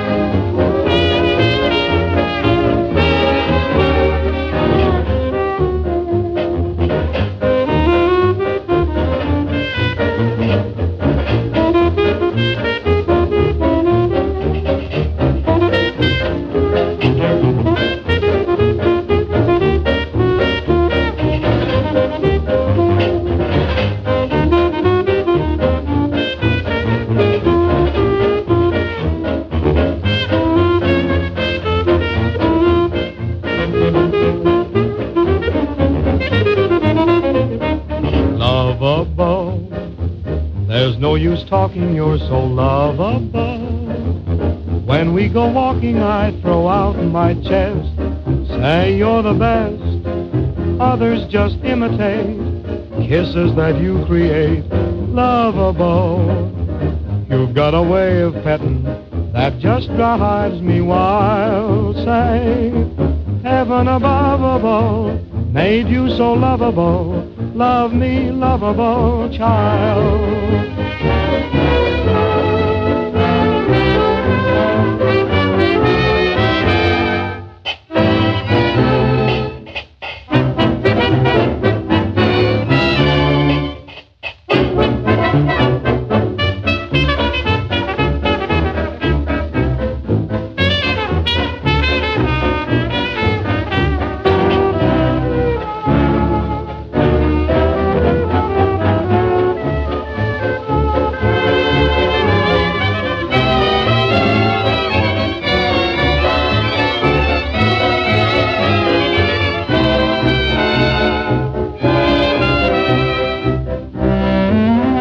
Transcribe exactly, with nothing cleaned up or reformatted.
Lovable, there's no use talking, you're so lovable. When we go walking, I throw out my chest, say you're the best, others just imitate kisses that you create. Lovable, you've got a way of petting that just drives me wild. Say, heaven above made you so lovable. Love me, lovable child.